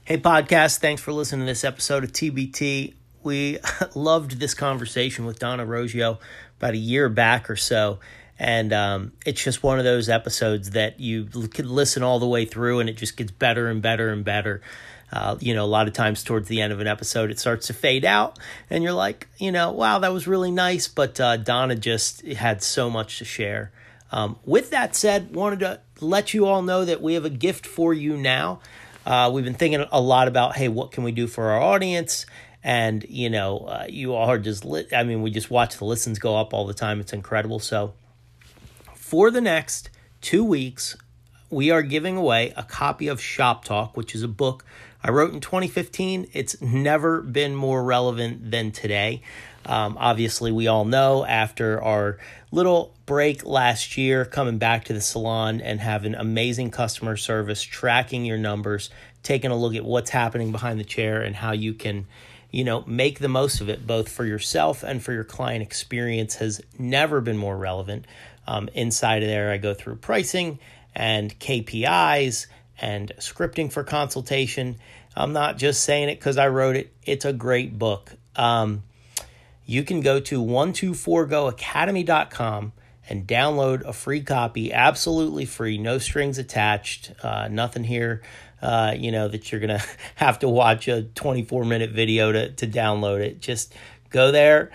Hey, podcast. Thanks for listening to this episode of TBT. We loved this conversation with Donna Roggio about a year back or so. And it's just one of those episodes that you could listen all the way through and it just gets better and better and better. A lot of times towards the end of an episode, it starts to fade out and you're like, wow, that was really nice. But Donna just had so much to share. With that said, wanted to let you all know that we have a gift for you now. We've been thinking a lot about, hey, what can we do for our audience? And, you all are just, we just watch the listens go up all the time. It's incredible. So for the next 2 weeks, we are giving away a copy of Shop Talk, which is a book I wrote in 2015. It's never been more relevant than today. Obviously, we all know after our little break last year, coming back to the salon and having amazing customer service, tracking your numbers, taking a look at what's happening behind the chair and how you can, make the most of it, both for yourself and for your client experience, has never been more relevant. Inside of there, I go through pricing and KPIs and scripting for consultation. I'm not just saying it because I wrote it. It's a great book. You can go to 124goacademy.com and download a free copy, absolutely free, no strings attached, nothing here, that you're going to have to watch a 24-minute video to download it. Just go there,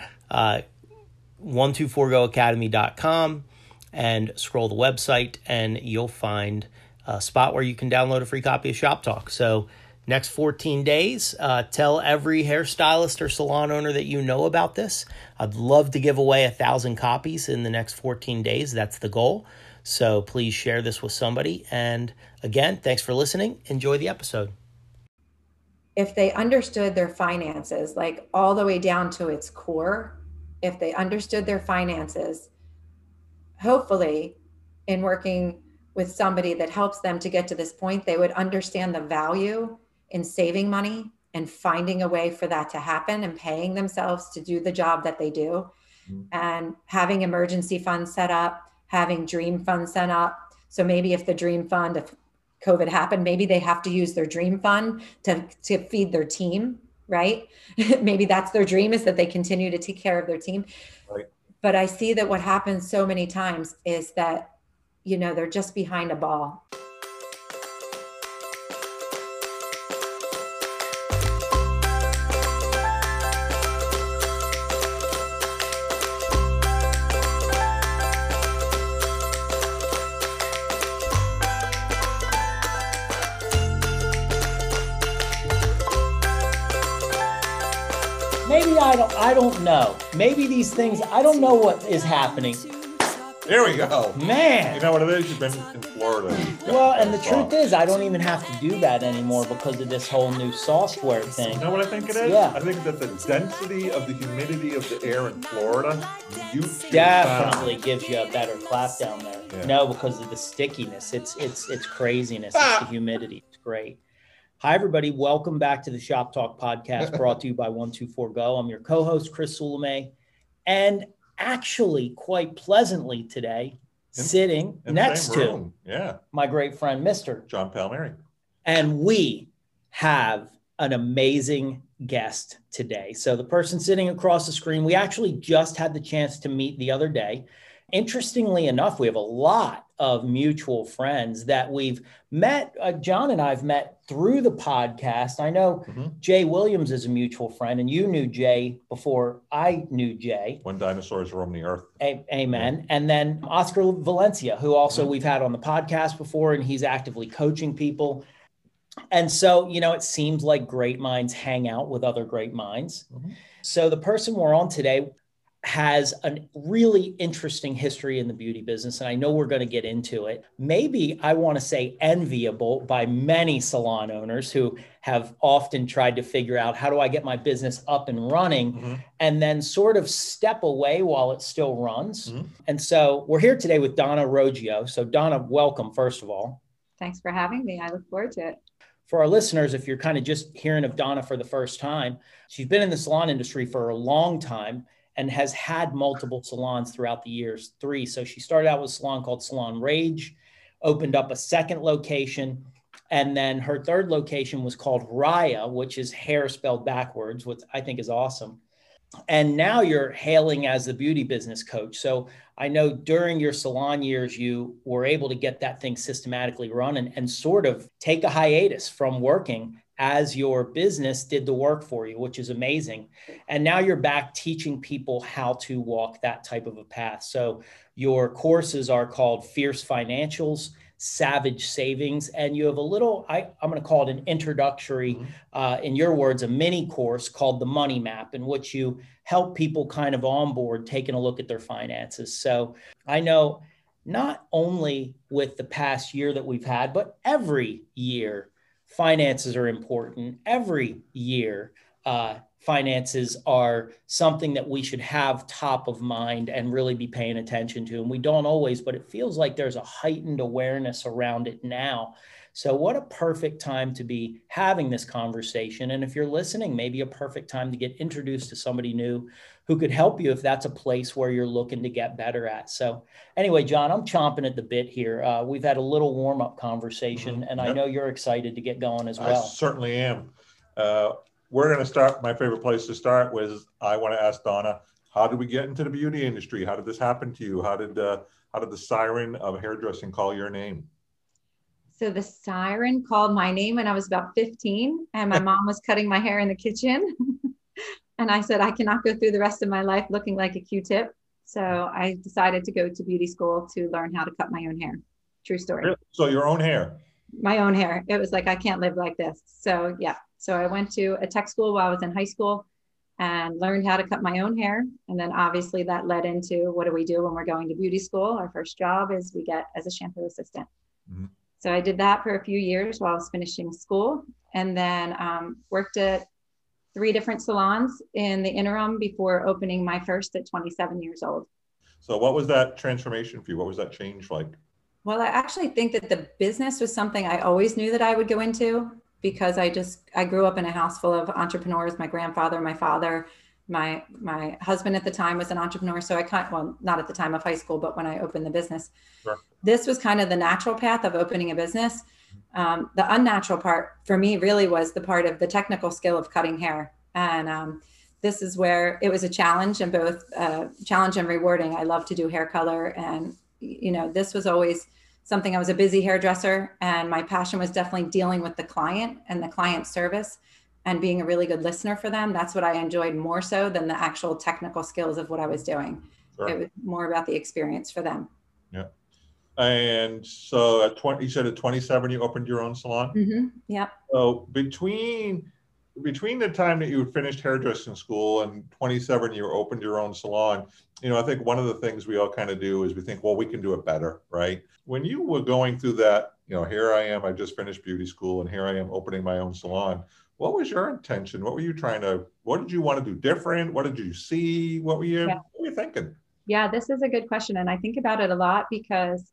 124goacademy.com, and scroll the website, and you'll find a spot where you can download a free copy of Shop Talk. So next 14 days, tell every hairstylist or salon owner that you know about this. I'd love to give away 1,000 copies in the next 14 days. That's the goal. So please share this with somebody. And again, thanks for listening. Enjoy the episode. If they understood their finances, like all the way down to its core, if they understood their finances, hopefully in working with somebody that helps them to get to this point, they would understand the value in saving money and finding a way for that to happen and paying themselves to do the job that they do, and having emergency funds set up, having dream funds set up. So maybe if the dream fund, if COVID happened, maybe they have to use their dream fund to feed their team, right? Maybe that's their dream, is that they continue to take care of their team. Right. But I see that what happens so many times is that, they're just behind a ball. Maybe I don't know. Maybe these things, I don't know what is happening. There we go. Man. You know what it is? You've been in Florida. Well, and the truth is, I don't even have to do that anymore because of this whole new software thing. You know what I think it is? Yeah. I think that the density of the humidity of the air in Florida definitely gives you a better clap down there. Yeah. No, because of the stickiness. It's craziness. It's the humidity. It's great. Hi, everybody. Welcome back to the Shop Talk podcast, brought to you by 124Go. I'm your co-host, Chris Sulame. And actually, quite pleasantly today, sitting next to my great friend, Mr. John Palmieri. And we have an amazing guest today. So the person sitting across the screen, we actually just had the chance to meet the other day. Interestingly enough, we have a lot of mutual friends that we've met. John and I've met through the podcast. I know Jay Williams is a mutual friend, and you knew Jay before I knew Jay. When dinosaurs roamed the earth. Amen. Yeah. And then Oscar Valencia, who also we've had on the podcast before, and he's actively coaching people. And so, it seems like great minds hang out with other great minds. So the person we're on today has a really interesting history in the beauty business, and I know we're going to get into it. Maybe I want to say enviable by many salon owners who have often tried to figure out, how do I get my business up and running, and then sort of step away while it still runs. And so we're here today with Donna Roggio. So Donna, welcome, first of all. Thanks for having me. I look forward to it. For our listeners, if you're kind of just hearing of Donna for the first time, she's been in the salon industry for a long time and has had multiple salons throughout the years, 3. So she started out with a salon called Salon Rage, opened up a second location, And then her third location was called Raya, which is hair spelled backwards, which I think is awesome. And now you're hailing as the beauty business coach. So I know during your salon years, you were able to get that thing systematically run and sort of take a hiatus from working as your business did the work for you, which is amazing. And now you're back teaching people how to walk that type of a path. So your courses are called Fierce Financials, Savage Savings, and you have a little, I'm going to call it an introductory, in your words, a mini course called the Money Map, in which you help people kind of onboard taking a look at their finances. So I know not only with the past year that we've had, but every year, finances are important. Every year, finances are something that we should have top of mind and really be paying attention to. And we don't always, but it feels like there's a heightened awareness around it now. So what a perfect time to be having this conversation. And if you're listening, maybe a perfect time to get introduced to somebody new who could help you if that's a place where you're looking to get better at. So anyway, John, I'm chomping at the bit here. We've had a little warm-up conversation, and I know you're excited to get going as well. I certainly am. We're going to start. My favorite place to start was, I want to ask Donna, how did we get into the beauty industry? How did this happen to you? How did the siren of hairdressing call your name? So the siren called my name when I was about 15, and my mom was cutting my hair in the kitchen. And I said, I cannot go through the rest of my life looking like a Q-tip. So I decided to go to beauty school to learn how to cut my own hair. True story. So your own hair? My own hair. It was like, I can't live like this. So yeah. So I went to a tech school while I was in high school and learned how to cut my own hair. And then obviously that led into, what do we do when we're going to beauty school? Our first job is we get as a shampoo assistant. Mm-hmm. So I did that for a few years while I was finishing school, and then worked at 3 different salons in the interim before opening my first at 27 years old. So what was that transformation for you? What was that change like? Well, I actually think that the business was something I always knew that I would go into, because I grew up in a house full of entrepreneurs. My grandfather, my father, my husband at the time was an entrepreneur. So well, not at the time of high school, but when I opened the business, sure. This was kind of the natural path of opening a business. The unnatural part for me really was the part of the technical skill of cutting hair. And this is where it was a challenge, and both challenge and rewarding. I love to do hair color. And, this was always something. I was a busy hairdresser, and my passion was definitely dealing with the client and the client service and being a really good listener for them. That's what I enjoyed more so than the actual technical skills of what I was doing. Sure. It was more about the experience for them. Yeah. And so you said at 27, you opened your own salon? Mm-hmm. Yeah. So between the time that you finished hairdressing school and 27, you opened your own salon, I think one of the things we all kind of do is we think, well, we can do it better, right? When you were going through that, here I am, I just finished beauty school, and here I am opening my own salon. What was your intention? What did you want to do different? What did you see? What were you thinking? Yeah, this is a good question. And I think about it a lot because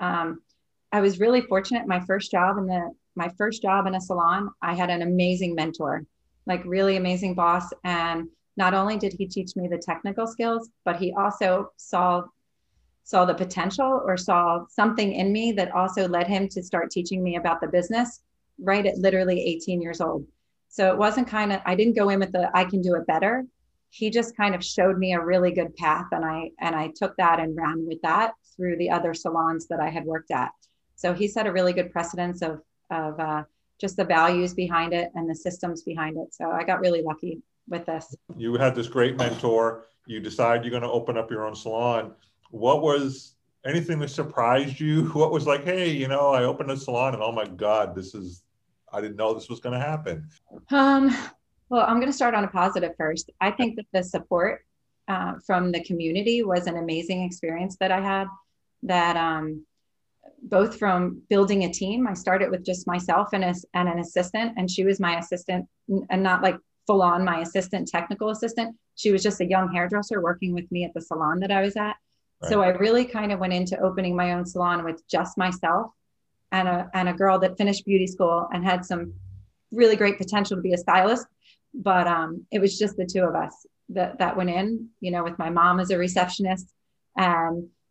I was really fortunate. My first job in a salon, I had an amazing mentor, like really amazing boss. And not only did he teach me the technical skills, but he also saw the potential, or saw something in me that also led him to start teaching me about the business right at literally 18 years old. So it wasn't I didn't go in with I can do it better. He just kind of showed me a really good path. And I took that and ran with that through the other salons that I had worked at. So he set a really good precedence of just the values behind it and the systems behind it. So I got really lucky with this. You had this great mentor. You decide you're going to open up your own salon. What was anything that surprised you? What was like, hey, I opened a salon and oh my God, I didn't know this was going to happen. Well, I'm going to start on a positive first. I think that the support from the community was an amazing experience that I had, that both from building a team. I started with just myself and an assistant, and she was my assistant, and not like full on my assistant, technical assistant. She was just a young hairdresser working with me at the salon that I was at. Right. So I really kind of went into opening my own salon with just myself and a girl that finished beauty school and had some really great potential to be a stylist. But it was just the two of us that went in, with my mom as a receptionist. And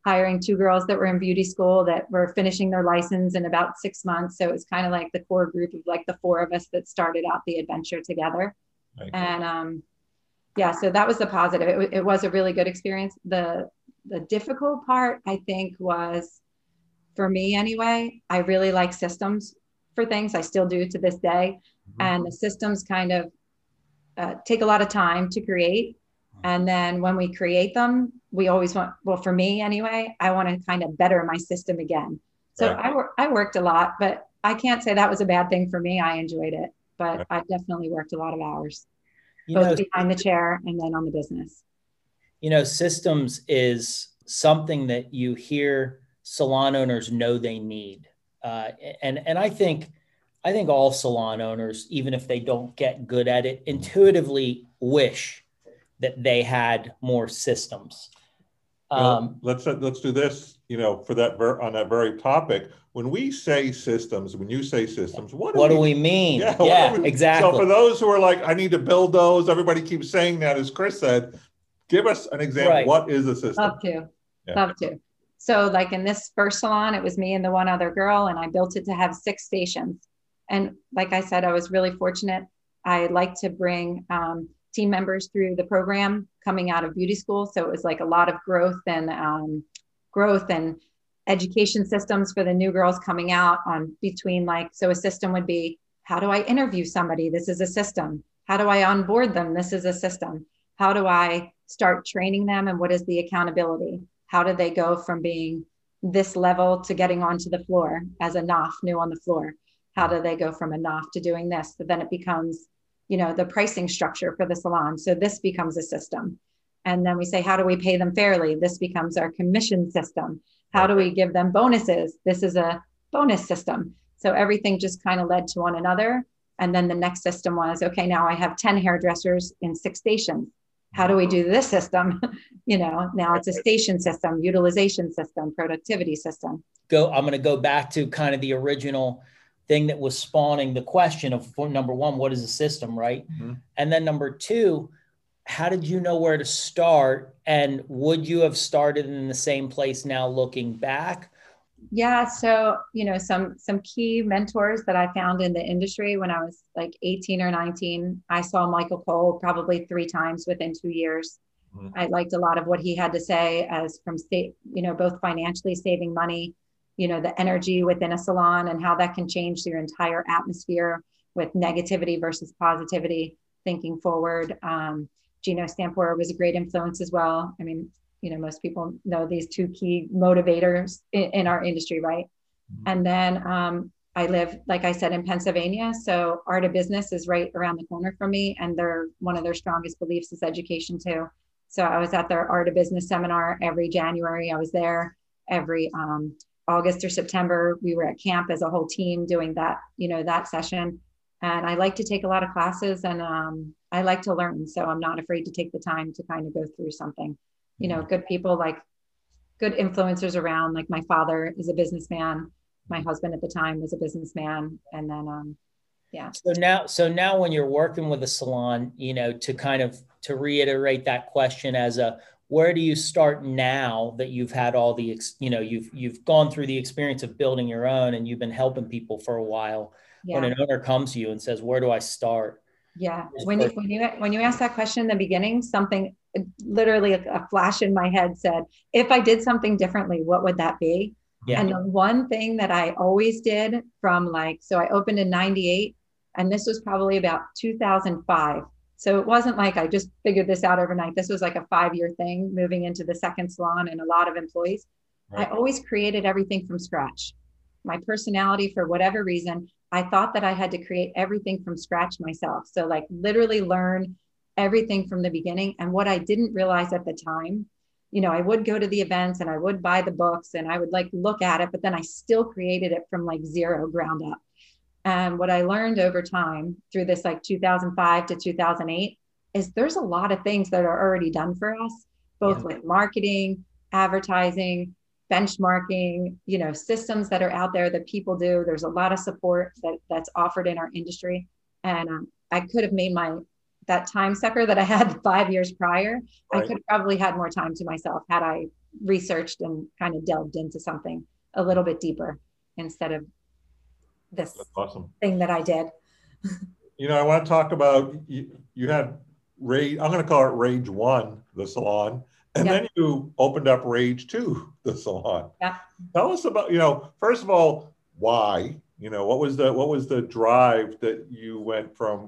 hiring 2 girls that were in beauty school that were finishing their license in about 6 months. So it was kind of like the core group of like the 4 of us that started out the adventure together. Right. And yeah, so that was the positive. It was a really good experience. The difficult part, I think, was, for me anyway, I really like systems for things. I still do to this day. Mm-hmm. And the systems kind of take a lot of time to create. And then when we create them, we always want, well, for me anyway, I want to kind of better my system again. So right. I worked a lot, but I can't say that was a bad thing for me. I enjoyed it, but right. I definitely worked a lot of hours, both behind the chair and then on the business. Systems is something that you hear salon owners know they need. And I think all salon owners, even if they don't get good at it, intuitively wish that they had more systems. Let's do this, for that on that very topic. When you say systems, what do we mean? Yeah, exactly. So for those who are like, I need to build those, everybody keeps saying that, as Chris said, give us an example. Right. What is a system? Love to. So like in this first salon, it was me and the one other girl, and I built it to have 6 stations. And like I said, I was really fortunate. I like to bring team members through the program coming out of beauty school. So it was like a lot of growth and education systems for the new girls coming out on between so a system would be, how do I interview somebody? This is a system. How do I onboard them? This is a system. How do I start training them? And what is the accountability? How do they go from being this level to getting onto the floor as a NOF, new on the floor? How do they go from a NOF to doing this? So then it becomes the pricing structure for the salon. So this becomes a system. And then we say, how do we pay them fairly? This becomes our commission system. How do we give them bonuses? This is a bonus system. So everything just kind of led to one another. And then the next system was, okay, now I have 10 hairdressers in 6 stations. How do we do this system? Now it's a station system, utilization system, productivity system. I'm going to go back to kind of the original thing that was spawning the question of, number 1, what is a system, right? Mm-hmm. And then number 2, how did you know where to start? And would you have started in the same place now looking back? Yeah. So, some key mentors that I found in the industry when I was like 18 or 19, I saw Michael Cole probably 3 times within 2 years. Mm-hmm. I liked a lot of what he had to say as from both financially saving money, the energy within a salon and how that can change your entire atmosphere with negativity versus positivity, thinking forward. Gino Stampora was a great influence as well. I mean, most people know these 2 key motivators in our industry, right? Mm-hmm. And then I live, like I said, in Pennsylvania. So Art of Business is right around the corner from me. And one of their strongest beliefs is education too. So I was at their Art of Business seminar every January. I was there every August or September. We were at camp as a whole team doing that, that session. And I like to take a lot of classes and I like to learn. So I'm not afraid to take the time to kind of go through something. Good people, like good influencers around. Like my father is a businessman. My husband at the time was a businessman. And then, yeah. So now when you're working with a salon, to reiterate that question where do you start now that you've had all the, you've gone through the experience of building your own and you've been helping people for a while. Yeah. When an owner comes to you and says, where do I start? Yeah. When you asked that question in the beginning, something literally a flash in my head said, if I did something differently, what would that be? Yeah. And the one thing that I always did so I opened in 98 and this was probably about 2005. So it wasn't like I just figured this out overnight. This was like a 5-year thing, moving into the second salon and a lot of employees. Right. I always created everything from scratch. My personality, for whatever reason, I thought that I had to create everything from scratch myself. So like literally learn everything from the beginning. And what I didn't realize at the time, I would go to the events and I would buy the books and I would look at it, but then I still created it from zero, ground up. And what I learned over time through this 2005 to 2008 is there's a lot of things that are already done for us, both with marketing, advertising, benchmarking, systems that are out there that people do. There's a lot of support that's offered in our industry. And I could have made that time sucker that I had 5 years prior. Right. I could have probably had more time to myself had I researched and kind of delved into something a little bit deeper instead of this That's awesome. thing that I did. I want to talk about, you had Rage, I'm going to call it Rage 1, the salon, and then you opened up Rage 2, the salon. Yeah. Tell us about, first of all, why, what was the drive that you went from,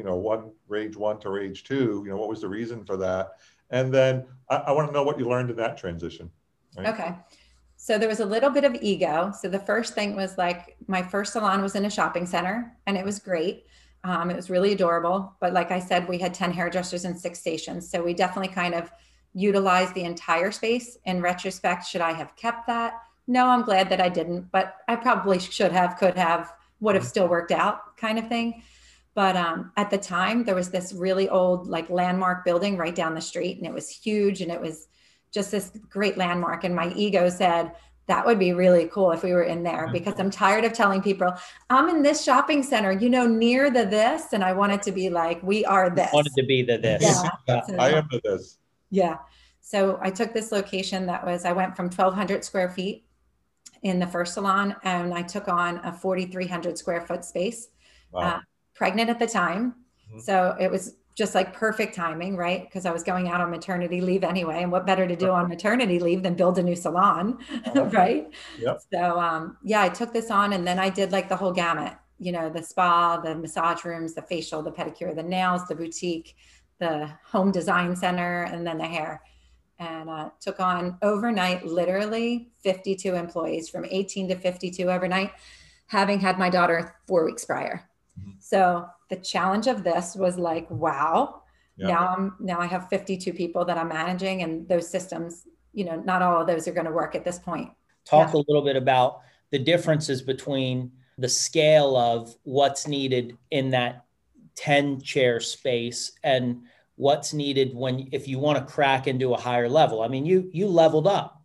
Rage 1 to Rage 2, what was the reason for that? And then I want to know what you learned in that transition. Right? Okay. So there was a little bit of ego. So the first thing was like my first salon was in a shopping center and it was great. It was really adorable. But like I said, we had 10 hairdressers and 6 stations. So we definitely kind of utilized the entire space. In retrospect, should I have kept that? No, I'm glad that I didn't, but I probably should have, could have, would have still worked out kind of thing. But at the time, there was this really old like landmark building right down the street and it was huge and it was just this great landmark. And my ego said, that would be really cool if we were in there, because I'm tired of telling people I'm in this shopping center, near the this. And I wanted to be like, we are this. Wanted to be the this. Yeah. So, I am the this. Yeah. So I took this location I went from 1,200 square feet in the first salon and I took on a 4,300 square foot space, Wow. Pregnant at the time. Mm-hmm. So it was just like perfect timing, right? Because I was going out on maternity leave anyway. And what better to do on maternity leave than build a new salon, right? Yep. So I took this on and then I did like the whole gamut, the spa, the massage rooms, the facial, the pedicure, the nails, the boutique, the home design center, and then the hair. And took on overnight, literally 52 employees, from 18 to 52 overnight, having had my daughter 4 weeks prior. Mm-hmm. So the challenge of this was like, wow, now I have 52 people that I'm managing, and those systems, not all of those are going to work at this point. Talk a little bit about the differences between the scale of what's needed in that 10 chair space and what's needed if you want to crack into a higher level. I mean, you leveled up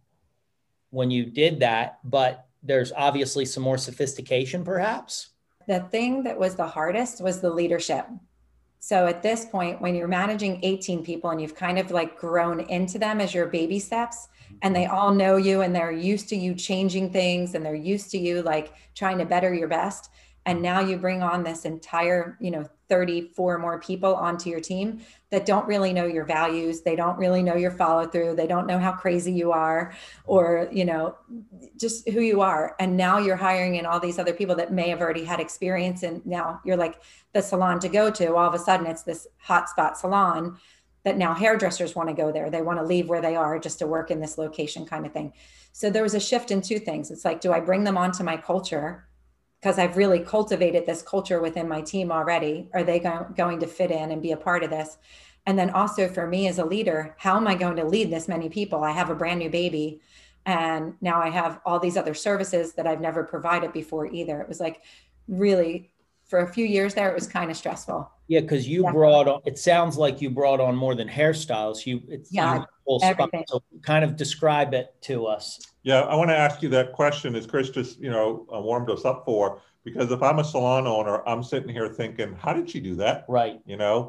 when you did that, but there's obviously some more sophistication perhaps. The thing that was the hardest was the leadership. So at this point, when you're managing 18 people and you've kind of like grown into them as your baby steps, and they all know you and they're used to you changing things and they're used to you like trying to better your best. And now you bring on this entire, 34 more people onto your team that don't really know your values. They don't really know your follow through. They don't know how crazy you are or, just who you are. And now you're hiring in all these other people that may have already had experience. And now you're like the salon to go to. All of a sudden it's this hotspot salon that now hairdressers want to go there. They want to leave where they are just to work in this location kind of thing. So there was a shift in 2 things. It's like, do I bring them onto my culture? Because I've really cultivated this culture within my team already. Are they going to fit in and be a part of this? And then also for me as a leader, how am I going to lead this many people? I have a brand new baby and now I have all these other services that I've never provided before either. It was like really, for a few years there, it was kind of stressful. Yeah, because it sounds like you brought on more than hairstyles. Everything. So kind of describe it to us. Yeah, I want to ask you that question, as Chris just, warmed us up for, because if I'm a salon owner, I'm sitting here thinking, how did she do that? Right.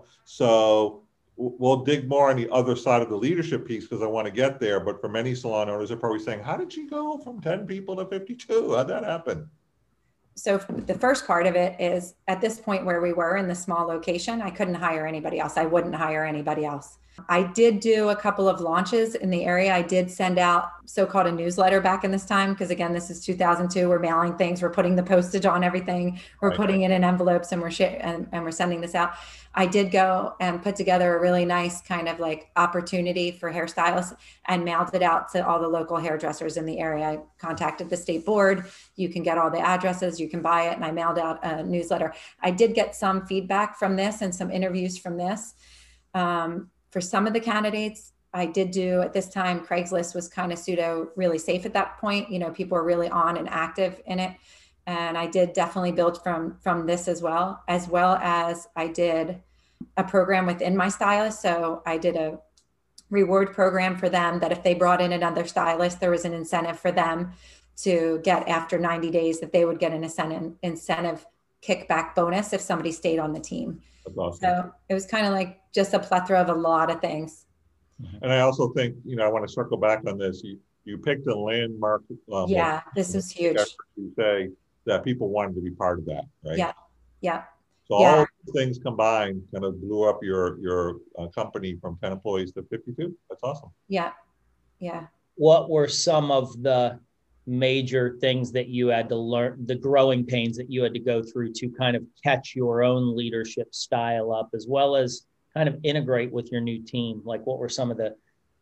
So we'll dig more on the other side of the leadership piece because I want to get there. But for many salon owners, they're probably saying, how did she go from 10 people to 52? How'd that happen? So the first part of it is, at this point where we were in the small location, I couldn't hire anybody else. I wouldn't hire anybody else. I did do a couple of launches in the area. I did send out so-called a newsletter back in this time, because again, this is 2002. We're mailing things. We're putting the postage on everything. We're putting it in envelopes and we're sending this out. I did go and put together a really nice kind of like opportunity for hairstylists and mailed it out to all the local hairdressers in the area. I contacted the state board. You can get all the addresses, you can buy it. And I mailed out a newsletter. I did get some feedback from this and some interviews from this. For some of the candidates, I did do at this time, Craigslist was kind of really safe at that point. People were really on and active in it. And I did definitely build from this as well as I did a program within my stylist. So I did a reward program for them that if they brought in another stylist, there was an incentive for them to get, after 90 days, that they would get an incentive kickback bonus if somebody stayed on the team. That's awesome. So it was kind of like just a plethora of a lot of things. And I also think, I want to circle back on this. You picked a landmark. Yeah, this is huge. You say that people wanted to be part of that, right? Yeah, yeah. So Yeah. all things combined kind of blew up your company from 10 employees to 52. That's awesome. Yeah, yeah. What were some of the major things that you had to learn, the growing pains that you had to go through to kind of catch your own leadership style up, as well as kind of integrate with your new team? Like, what were some of the...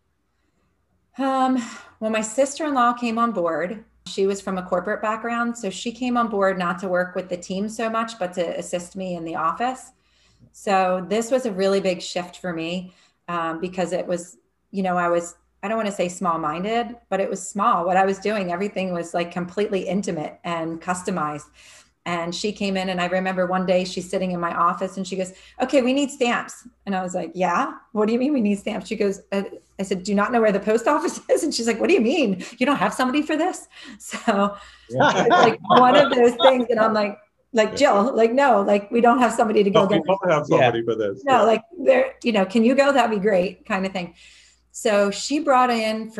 Well, my sister-in-law came on board. She was from a corporate background, so she came on board not to work with the team so much, but to assist me in the office. So this was a really big shift for me, because it was, I don't want to say small-minded, but it was small. What I was doing, everything was like completely intimate and customized. And she came in, and I remember one day she's sitting in my office and she goes, "Okay, we need stamps." And I was like, "Yeah, what do you mean we need stamps?" She goes, I said, "Do you not know where the post office is?" And she's like, "What do you mean? You don't have somebody for this?" So it's like one of those things that I'm like Jill, like, no, like we don't have somebody to go get. We don't have somebody for this. No, like there, can you go? That'd be great, kind of thing. So she brought in,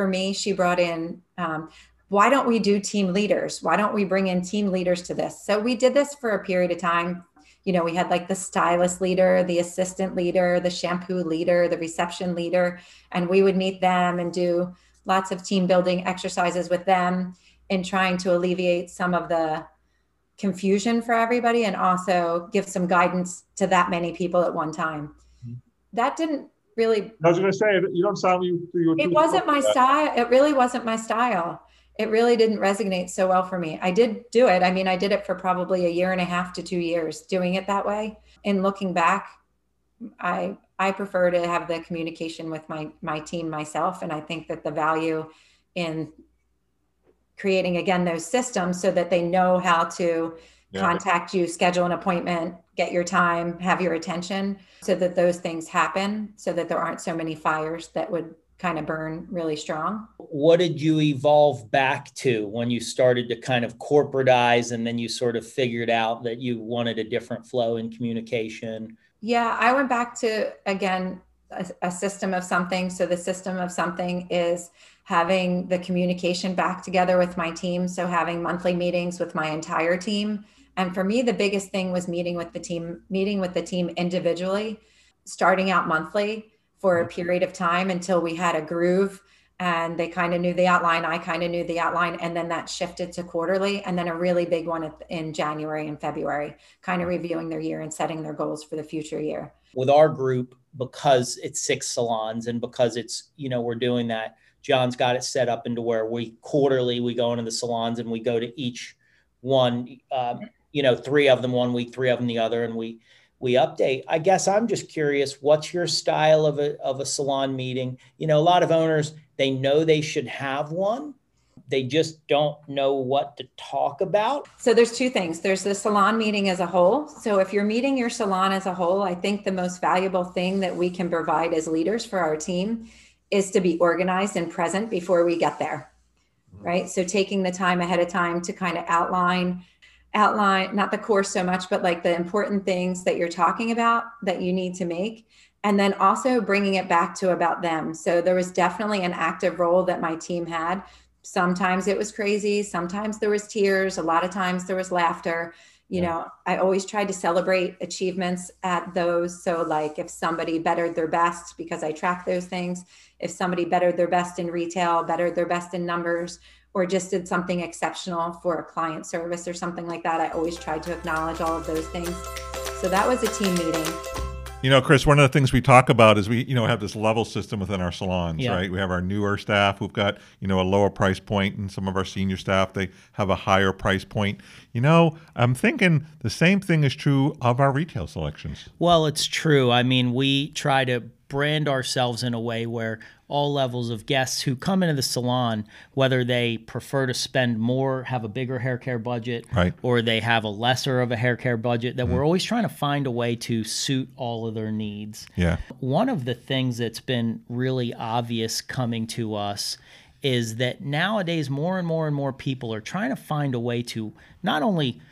why don't we do team leaders? Why don't we bring in team leaders to this? So we did this for a period of time. We had like the stylist leader, the assistant leader, the shampoo leader, the reception leader, and we would meet them and do lots of team building exercises with them in trying to alleviate some of the confusion for everybody and also give some guidance to that many people at one time. That didn't really... I was going to say, you don't sound... It wasn't my style. It really wasn't my style. It really didn't resonate so well for me. I did do it. I mean, I did it for probably 1.5 to 2 years doing it that way. And looking back, I prefer to have the communication with my team myself. And I think that the value in creating, again, those systems so that they know how to contact you, schedule an appointment, get your time, have your attention, so that those things happen, so that there aren't so many fires that would kind of burn really strong. What did you evolve back to when you started to kind of corporatize, and then you sort of figured out that you wanted a different flow in communication? Yeah, I went back to, again, a system of something. So the system of something is having the communication back together with my team. So having monthly meetings with my entire team. And for me, the biggest thing was meeting with the team individually, starting out monthly for a period of time until we had a groove and they kind of knew the outline. I kind of knew the outline. And then that shifted to quarterly. And then a really big one in January and February, kind of reviewing their year and setting their goals for the future year. With our group, because it's 6 salons and because it's, we're doing that, John's got it set up into where we go into the salons and we go to each one, 3 of them 1 week, 3 of them the other, and we update. I guess I'm just curious, what's your style of a salon meeting? A lot of owners, they know they should have one. They just don't know what to talk about. So there's 2 things. There's the salon meeting as a whole. So if you're meeting your salon as a whole, I think the most valuable thing that we can provide as leaders for our team is to be organized and present before we get there, right? So taking the time ahead of time to kind of outline, not the course so much, but like the important things that you're talking about that you need to make. And then also bringing it back to about them. So there was definitely an active role that my team had. Sometimes it was crazy. Sometimes there was tears. A lot of times there was laughter. I always tried to celebrate achievements at those. So like if somebody bettered their best, because I track those things, if somebody bettered their best in retail, bettered their best in numbers, or just did something exceptional for a client service or something like that, I always tried to acknowledge all of those things. So that was a team meeting. Chris, one of the things we talk about is we, have this level system within our salons, right? We have our newer staff who've got, a lower price point, and some of our senior staff, they have a higher price point. I'm thinking the same thing is true of our retail selections. Well, it's true. I mean, we try to brand ourselves in a way where all levels of guests who come into the salon, whether they prefer to spend more, have a bigger hair care budget, right, or they have a lesser of a hair care budget, that we're always trying to find a way to suit all of their needs. Yeah. One of the things that's been really obvious coming to us is that nowadays more and more and more people are trying to find a way to not only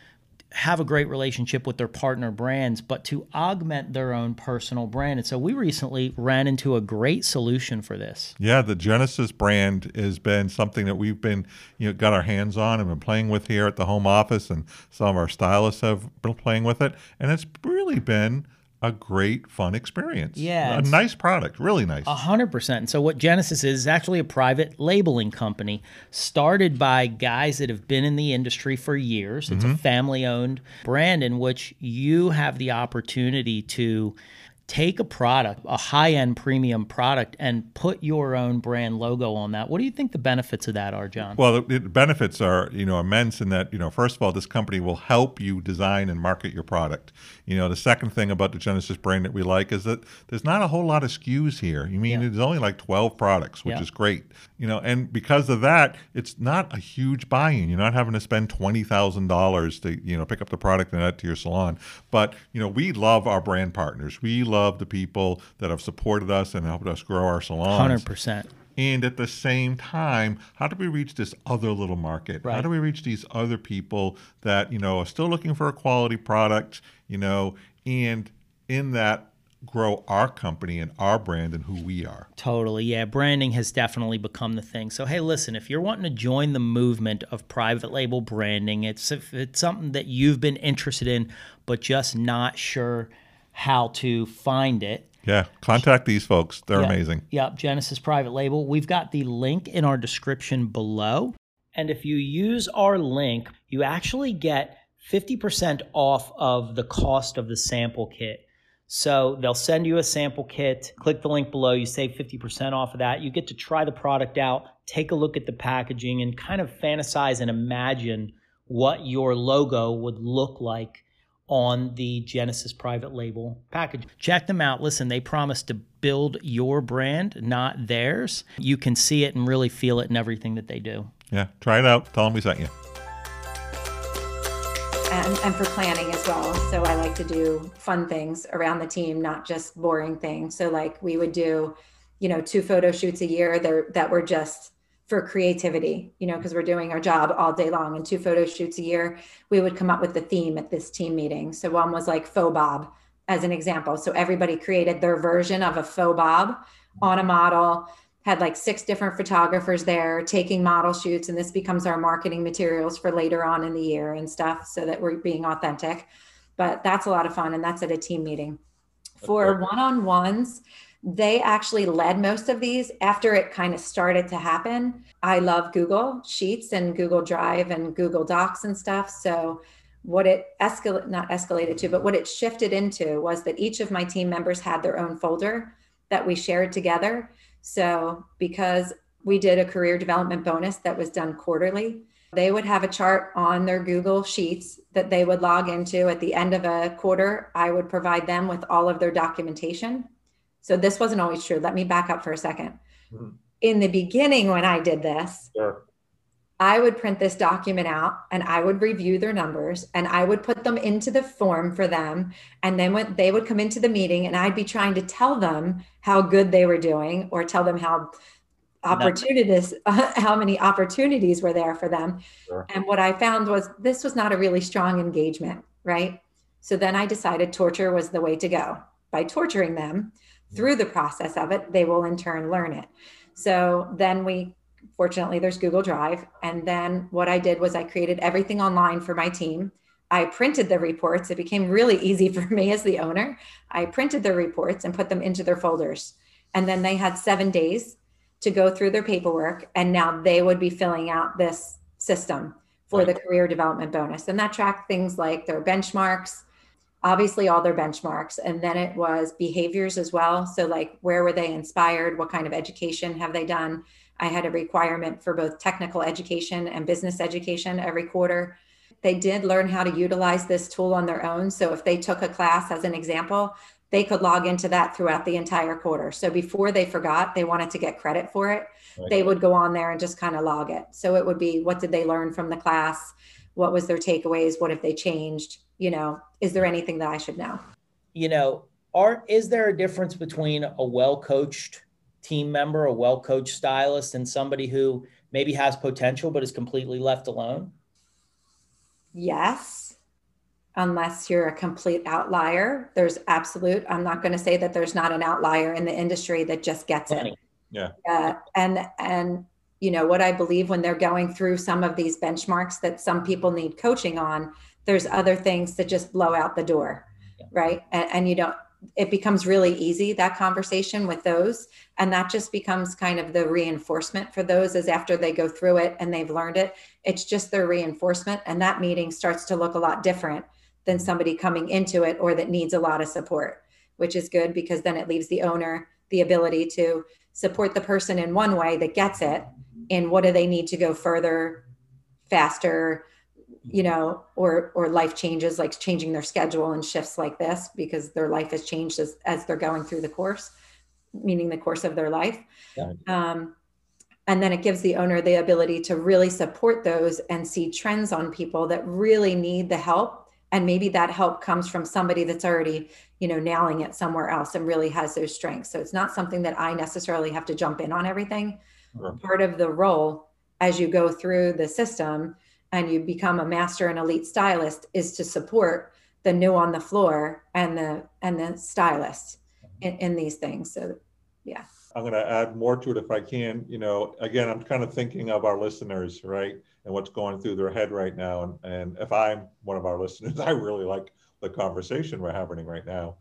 have a great relationship with their partner brands, but to augment their own personal brand. And so we recently ran into a great solution for this. Yeah, the Genesis brand has been something that we've been, got our hands on and been playing with here at the home office, and some of our stylists have been playing with it, and it's really been a great, fun experience. Yeah. A nice product, really nice. 100%. And so what Genesis is actually a private labeling company started by guys that have been in the industry for years. It's a family-owned brand in which you have the opportunity to take a product, a high-end premium product, and put your own brand logo on that. What do you think the benefits of that are, John? Well, the benefits are, immense in that, first of all, this company will help you design and market your product. The second thing about the Genesis brand that we like is that there's not a whole lot of SKUs here. There's only like 12 products, which is great. And because of that, it's not a huge buy-in. You're not having to spend $20,000 to, pick up the product and add it to your salon. But, we love our brand partners. We love the people that have supported us and helped us grow our salons. 100%. And at the same time, how do we reach this other little market? Right. How do we reach these other people that, are still looking for a quality product, and in that grow our company and our brand and who we are? Totally. Yeah. Branding has definitely become the thing. So, hey, listen, if you're wanting to join the movement of private label branding, it's something that you've been interested in, but just not sure how to find it. Yeah, contact these folks. They're amazing. Yep, Genesis Private Label. We've got the link in our description below. And if you use our link, you actually get 50% off of the cost of the sample kit. So they'll send you a sample kit. Click the link below. You save 50% off of that. You get to try the product out, take a look at the packaging, and kind of fantasize and imagine what your logo would look like on the Genesis private label package. Check them out. Listen, they promise to build your brand, not theirs. You can see it and really feel it in everything that they do. Yeah, try it out. Tell them we sent you. And for planning as well. So I like to do fun things around the team, not just boring things. So like we would do, 2 photo shoots a year that were just for creativity, because we're doing our job all day long, and 2 photo shoots a year, we would come up with the theme at this team meeting. So one was like faux bob as an example. So everybody created their version of a faux bob on a model, had like 6 different photographers there taking model shoots. And this becomes our marketing materials for later on in the year and stuff, so that we're being authentic. But that's a lot of fun. And that's at a team meeting. For one-on-ones, they actually led most of these after it kind of started to happen. I love Google Sheets and Google Drive and Google Docs and stuff. So what it not escalated to, but what it shifted into was that each of my team members had their own folder that we shared together. So because we did a career development bonus that was done quarterly, they would have a chart on their Google Sheets that they would log into at the end of a quarter. I would provide them with all of their documentation. So this wasn't always true. Let me back up for a second. Mm-hmm. In the beginning, when I did this, I would print this document out and I would review their numbers and I would put them into the form for them. And then when they would come into the meeting and I'd be trying to tell them how good they were doing, or tell them how many opportunities were there for them. Sure. And what I found was this was not a really strong engagement, right? So then I decided torture was the way to go. By torturing them through the process of it, they will in turn learn it. So then fortunately, there's Google Drive. And then what I did was I created everything online for my team. I printed the reports. It became really easy for me as the owner. I printed the reports and put them into their folders. And then they had 7 days to go through their paperwork. And now they would be filling out this system for the career development bonus. And that tracked things like their benchmarks, obviously all their benchmarks. And then it was behaviors as well. So like, where were they inspired? What kind of education have they done? I had a requirement for both technical education and business education every quarter. They did learn how to utilize this tool on their own. So if they took a class as an example, they could log into that throughout the entire quarter. So before they forgot, they wanted to get credit for it. Right. They would go on there and just kind of log it. So it would be, what did they learn from the class? What was their takeaways? What have they changed? Is there anything that I should know? Is there a difference between a well-coached team member, a well-coached stylist, and somebody who maybe has potential but is completely left alone? Yes. unless you're a complete outlier. There's absolute, I'm not going to say that there's not an outlier in the industry that just gets it. Yeah. And you know, what I believe when they're going through some of these benchmarks that some people need coaching on, there's other things that just blow out the door, right? And you don't, it becomes really easy, that conversation with those. And that just becomes kind of the reinforcement for those, as after they go through it and they've learned it, it's just their reinforcement. And that meeting starts to look a lot different than somebody coming into it or that needs a lot of support, which is good because then it leaves the owner the ability to support the person in one way that gets it, in what do they need to go further, faster, you know, or life changes, like changing their schedule and shifts like this because their life has changed as they're going through the course, meaning the course of their life. And then it gives the owner the ability to really support those and see trends on people that really need the help. And maybe that help comes from somebody that's already, you know, nailing it somewhere else and really has those strengths. So it's not something that I necessarily have to jump in on everything. Part of the role as you go through the system and you become a master and elite stylist is to support the new on the floor and the stylist in these things. So yeah. I'm going to add more to it if I can. You know, again, I'm kind of thinking of our listeners, right? And what's going through their head right now. And if I'm one of our listeners, I really like the conversation we're having right now.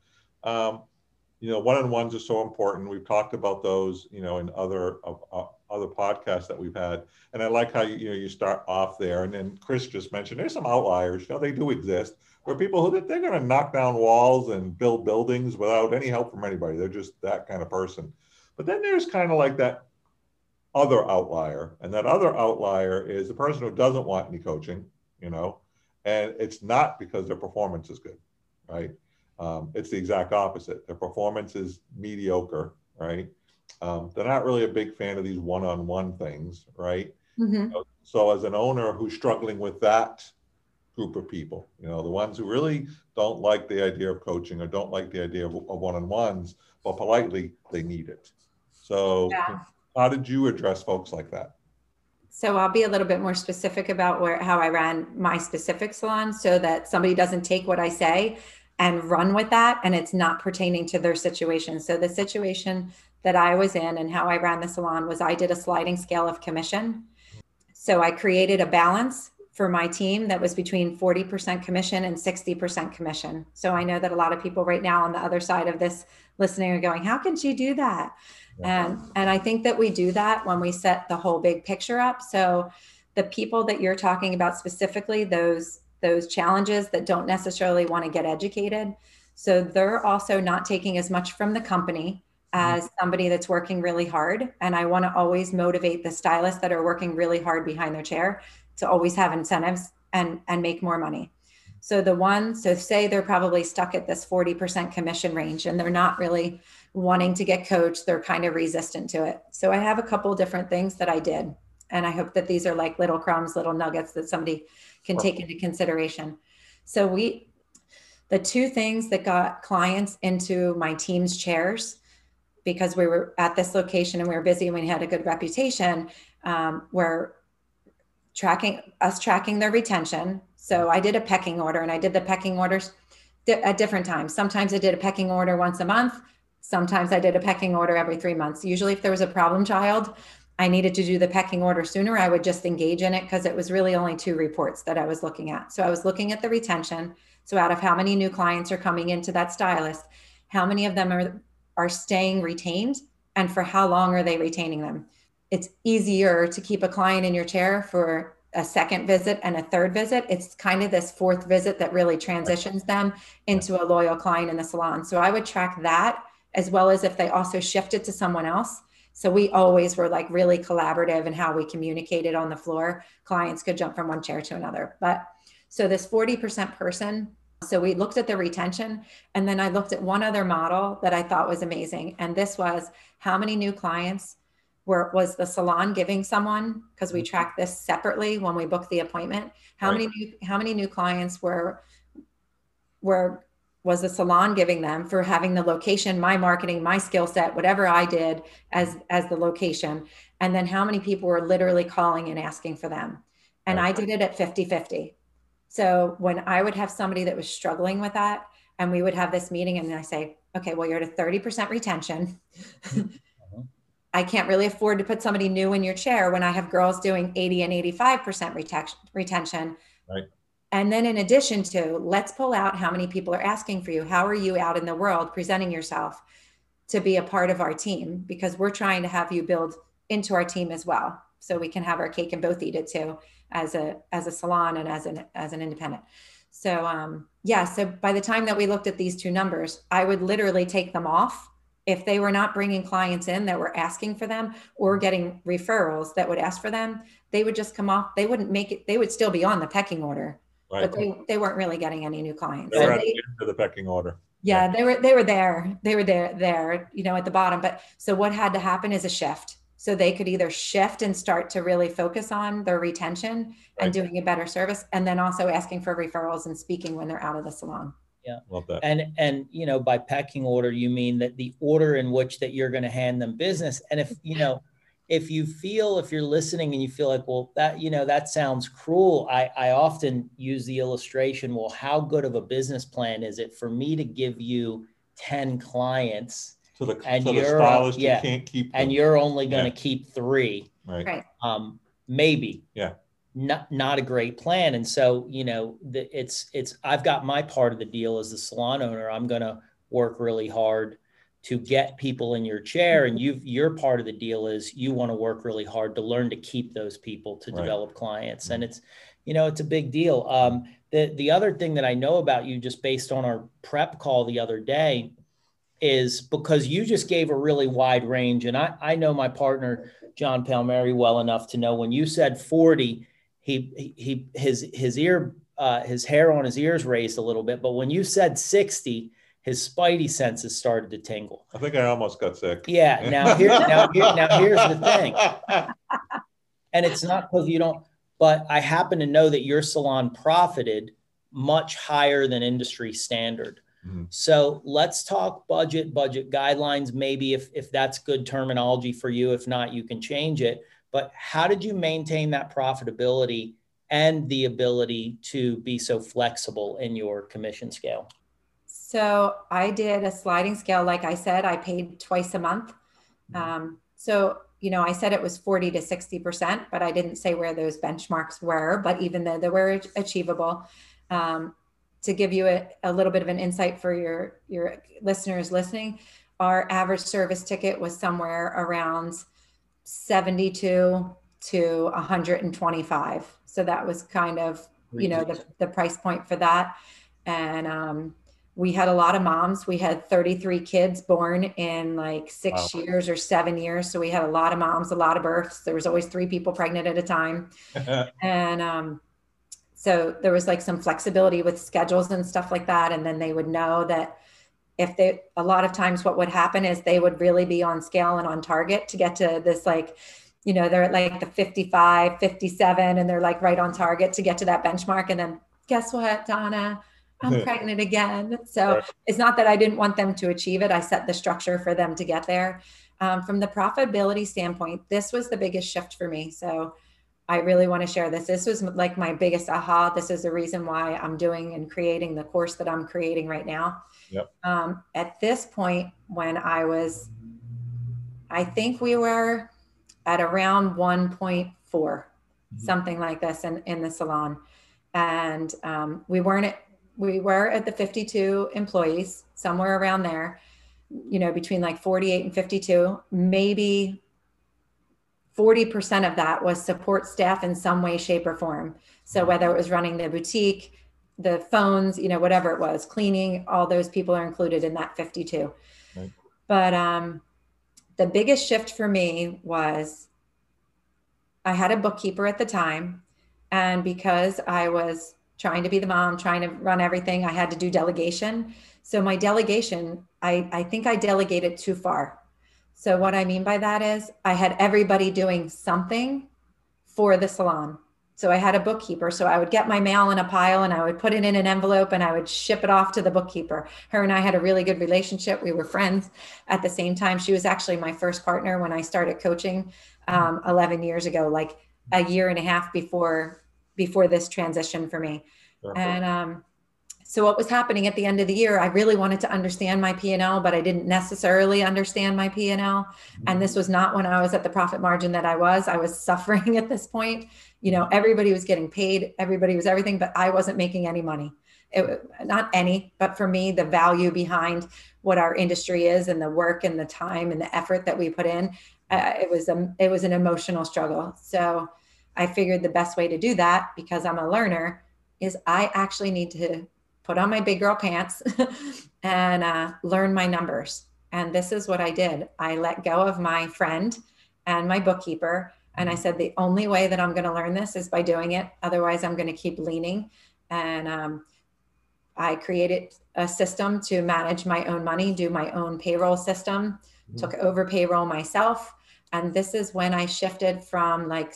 You know, one-on-ones are so important. We've talked about those, you know, in other podcasts that we've had. And I like how, you start off there. And then Chris just mentioned there's some outliers, you know, they do exist, where people who they're going to knock down walls and build buildings without any help from anybody. They're just that kind of person. But then there's kind of like that other outlier. And that other outlier is the person who doesn't want any coaching, you know, and it's not because their performance is good, right? It's the exact opposite. Their performance is mediocre, right? They're not really a big fan of these one-on-one things, right? Mm-hmm. So as an owner who's struggling with that group of people, you know, the ones who really don't like the idea of coaching or don't like the idea of one-on-ones, but politely they need it. So how did you address folks like that? So I'll be a little bit more specific about how I ran my specific salon so that somebody doesn't take what I say and run with that and it's not pertaining to their situation. So the situation that I was in and how I ran the salon was I did a sliding scale of commission. So I created a balance for my team that was between 40% commission and 60% commission. So I know that a lot of people right now on the other side of this listening are going, how can she do that? And I think that we do that when we set the whole big picture up. So the people that you're talking about specifically, those challenges that don't necessarily want to get educated. So they're also not taking as much from the company as somebody that's working really hard. And I want to always motivate the stylists that are working really hard behind their chair to always have incentives and make more money. So say they're probably stuck at this 40% commission range and they're not really wanting to get coached. They're kind of resistant to it. So I have a couple different things that I did. And I hope that these are like little crumbs, little nuggets that somebody can take into consideration. So the two things that got clients into my team's chairs, because we were at this location and we were busy and we had a good reputation, were tracking their retention. So I did a pecking order and I did the pecking orders at different times. Sometimes I did a pecking order once a month. Sometimes I did a pecking order every 3 months. Usually if there was a problem child, I needed to do the pecking order sooner, I would just engage in it because it was really only 2 reports that I was looking at. So I was looking at the retention. So out of how many new clients are coming into that stylist, how many of them are staying retained and for how long are they retaining them? It's easier to keep a client in your chair for a second visit and a third visit. It's kind of this fourth visit that really transitions them into a loyal client in the salon. So I would track that as well as if they also shifted to someone else. So we always were like really collaborative in how we communicated on the floor. Clients could jump from one chair to another. But so this 40% person, so we looked at the retention and then I looked at one other model that I thought was amazing. And this was how many new clients was the salon giving someone, because we track this separately when we book the appointment. How many new clients was the salon giving them for having the location, my marketing, my skill set, whatever I did as the location. And then how many people were literally calling and asking for them. And I did it at 50-50. So when I would have somebody that was struggling with that, and we would have this meeting, and I say, okay, well, you're at a 30% retention. I can't really afford to put somebody new in your chair when I have girls doing 80 and 85% retention. Right. And then in addition to, let's pull out how many people are asking for you. How are you out in the world presenting yourself to be a part of our team? Because we're trying to have you build into our team as well. So we can have our cake and both eat it too, as a salon and as an independent. So so by the time that we looked at these two numbers, I would literally take them off. If they were not bringing clients in that were asking for them or getting referrals that would ask for them, they would just come off. They wouldn't make it. They would still be on the pecking order, right. But they weren't really getting any new clients. They were at the end of the pecking order. Yeah, they were there. They were there, at the bottom. But so what had to happen is a shift. So they could either shift and start to really focus on their retention and doing a better service, and then also asking for referrals and speaking when they're out of the salon. Yeah. Love that. And by pecking order, you mean that the order in which that you're going to hand them business. And if you're listening and you feel like, well, that sounds cruel. I often use the illustration, well, how good of a business plan is it for me to give you 10 clients to the stylist you can't keep them, and you're only going to keep 3? Right. Maybe. Yeah. Not a great plan. And so, I've got my part of the deal as the salon owner. I'm going to work really hard to get people in your chair. And your part of the deal is you want to work really hard to learn to keep those people, to develop clients. And it's, it's a big deal. The other thing that I know about you, just based on our prep call the other day, is because you just gave a really wide range. And I know my partner, John Palmieri, well enough to know when you said 40, his hair on his ears raised a little bit, but when you said 60, his spidey senses started to tingle. I think I almost got sick. Yeah. Now here's the thing. And it's not because you don't, but I happen to know that your salon profited much higher than industry standard. Mm-hmm. So let's talk budget guidelines, maybe if that's good terminology for you. If not, you can change it. But how did you maintain that profitability and the ability to be so flexible in your commission scale? So I did a sliding scale. Like I said, I paid twice a month. So, I said it was 40 to 60%, but I didn't say where those benchmarks were, but even though they were achievable, to give you a little bit of an insight for your listeners listening, our average service ticket was somewhere around 72 to 125. So that was kind of, the price point for that. And we had a lot of moms. We had 33 kids born in like 6 years or 7 years. So we had a lot of moms, a lot of births. There was always 3 people pregnant at a time. And so there was like some flexibility with schedules and stuff like that. And then they would know that a lot of times what would happen is they would really be on scale and on target to get to this, like, they're at like the 55, 57, and they're like right on target to get to that benchmark. And then guess what, Donna, I'm pregnant again. So It's not that I didn't want them to achieve it. I set the structure for them to get there. From the profitability standpoint, this was the biggest shift for me. So I really want to share this. This was like my biggest aha. This is the reason why I'm doing and creating the course that I'm creating right now. Yep. At this point, when I think we were at around 1.4, something like this in the salon. And we were at the 52 employees, somewhere around there, between like 48 and 52, maybe 40% of that was support staff in some way, shape, or form. So whether it was running the boutique, the phones, whatever it was, cleaning, all those people are included in that 52. Right. But the biggest shift for me was I had a bookkeeper at the time. And because I was trying to be the mom, trying to run everything, I had to do delegation. So my delegation, I think I delegated too far. So what I mean by that is I had everybody doing something for the salon. So I had a bookkeeper. So I would get my mail in a pile and I would put it in an envelope and I would ship it off to the bookkeeper. Her and I had a really good relationship. We were friends at the same time. She was actually my first partner when I started coaching 11 years ago, like a year and a half before this transition for me. Sure. And so what was happening at the end of the year, I really wanted to understand my P&L, but I didn't necessarily understand my P&L. And this was not when I was at the profit margin that I was suffering at this point. You know, everybody was getting paid, everybody was everything, but I wasn't making any money. Not any, but for me, the value behind what our industry is and the work and the time and the effort that we put in, it was an emotional struggle. So I figured the best way to do that, because I'm a learner, is I actually need to put on my big girl pants and learn my numbers. And this is what I did. I let go of my friend and my bookkeeper. And I said, the only way that I'm going to learn this is by doing it. Otherwise, I'm going to keep leaning. And I created a system to manage my own money, do my own payroll system, took over payroll myself. And this is when I shifted from like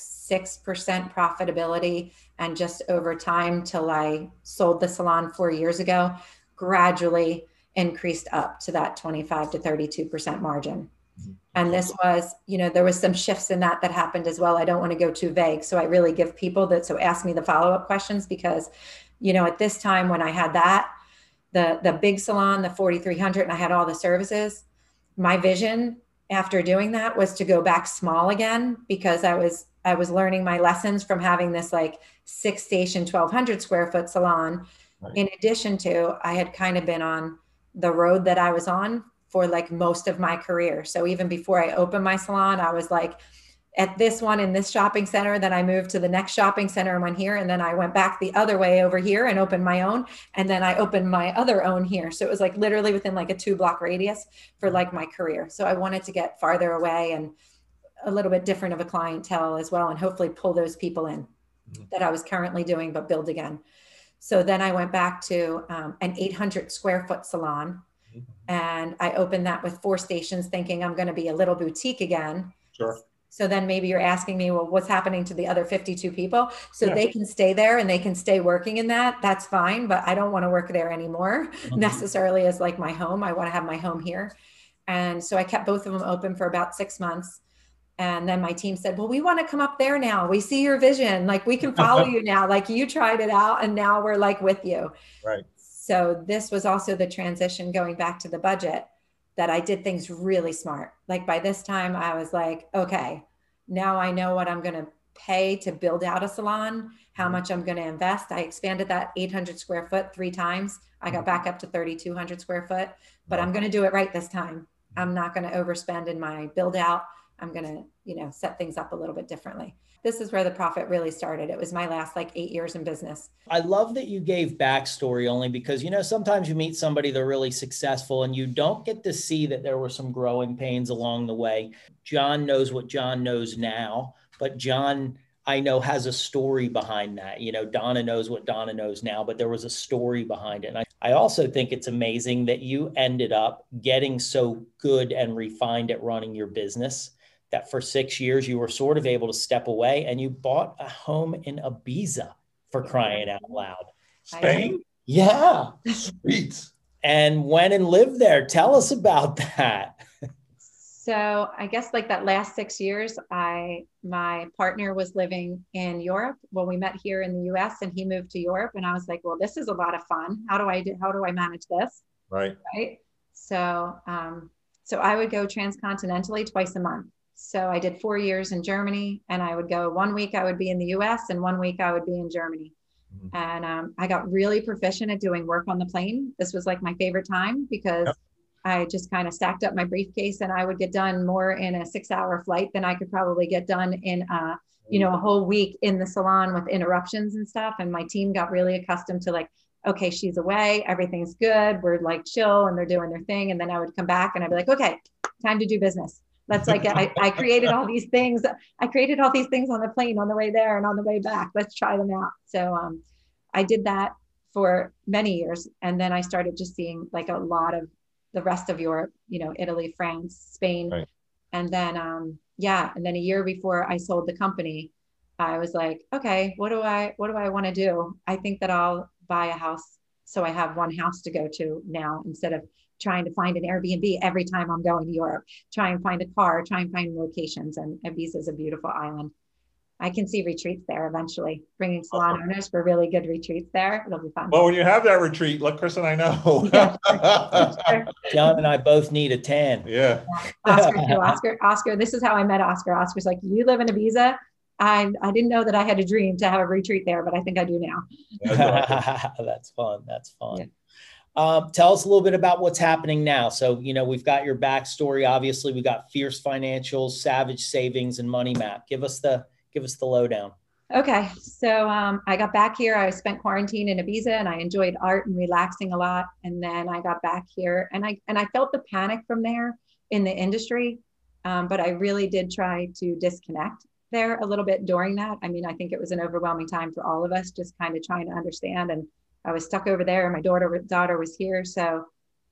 6% profitability and just over time till I sold the salon 4 years ago, gradually increased up to that 25 to 32% margin. And this was, you know, there was some shifts in that happened as well. I don't want to go too vague. So I really give people that, so ask me the follow-up questions, because, you know, at this time when I had that, the big salon, the 4,300, and I had all the services, my vision after doing that was to go back small again, because I was learning my lessons from having this like 6-station, 1,200 square foot salon. Right. In addition to, I had kind of been on the road that I was on for like most of my career. So even before I opened my salon, I was like at this one in this shopping center, then I moved to the next shopping center and went here. And then I went back the other way over here and opened my own. And then I opened my other own here. So it was like literally within like a 2-block radius for like my career. So I wanted to get farther away and a little bit different of a clientele as well, and hopefully pull those people in that I was currently doing, but build again. So then I went back to an 800 square foot salon, and I opened that with 4 stations, thinking I'm going to be a little boutique again. Sure. So then maybe you're asking me, well, what's happening to the other 52 people? So they can stay there and they can stay working in that. That's fine. But I don't want to work there anymore necessarily as like my home. I want to have my home here. And so I kept both of them open for about 6 months. And then my team said, well, we want to come up there now. We see your vision. Like we can follow you now. Like you tried it out and now we're like with you. Right. So this was also the transition going back to the budget, that I did things really smart. Like by this time I was like, okay, now I know what I'm going to pay to build out a salon, how much I'm going to invest. I expanded that 800 square foot 3 times. I got back up to 3,200 square foot, but I'm going to do it right this time. I'm not going to overspend in my build out. I'm going to, you know, set things up a little bit differently. This is where the profit really started. It was my last like 8 years in business. I love that you gave backstory, only because, you know, sometimes you meet somebody, they're really successful and you don't get to see that there were some growing pains along the way. John knows what John knows now, but John, I know, has a story behind that. You know, Donna knows what Donna knows now, but there was a story behind it. And I also think it's amazing that you ended up getting so good and refined at running your business that for 6 years you were sort of able to step away and you bought a home in Ibiza, for crying out loud. Spain? Yeah. Sweet. And went and lived there. Tell us about that. So I guess like that last 6 years, my partner was living in Europe. Well, we met here in the US and he moved to Europe. And I was like, well, this is a lot of fun. How do I manage this? Right. So, so I would go transcontinentally twice a month. So I did 4 years in Germany, and I would go 1 week I would be in the US and 1 week I would be in Germany. And I got really proficient at doing work on the plane. This was like my favorite time because I just kind of stacked up my briefcase and I would get done more in a 6-hour flight than I could probably get done in a whole week in the salon with interruptions and stuff. And my team got really accustomed to like, okay, she's away, everything's good, we're like chill and they're doing their thing. And then I would come back and I'd be like, okay, time to do business. Let's like, I created all these things. I created all these things on the plane on the way there and on the way back. Let's try them out. So I did that for many years. And then I started just seeing like a lot of the rest of Europe, you know, Italy, France, Spain. Right. And then, and then a year before I sold the company, I was like, okay, what do I want to do? I think that I'll buy a house. So I have one house to go to now instead of trying to find an Airbnb every time I'm going to Europe, try and find a car, try and find locations. And Ibiza is a beautiful island. I can see retreats there eventually, bringing salon owners for really good retreats there. It'll be fun. Well, when you have that retreat, let Chris and I know. Yeah, sure. John and I both need a tan. Yeah. Oscar too. Oscar, this is how I met Oscar. Oscar's like, you live in Ibiza. I didn't know that I had a dream to have a retreat there, but I think I do now. That's fun. That's fun. Yeah. Tell us a little bit about what's happening now. So, we've got your backstory. Obviously, we got Fierce Financials, Savage Savings, and Money Map. Give us the lowdown. Okay. So I got back here. I spent quarantine in Ibiza and I enjoyed art and relaxing a lot. And then I got back here and I felt the panic from there in the industry. But I really did try to disconnect there a little bit during that. I mean, I think it was an overwhelming time for all of us, just kind of trying to understand. And I was stuck over there and my daughter was here. So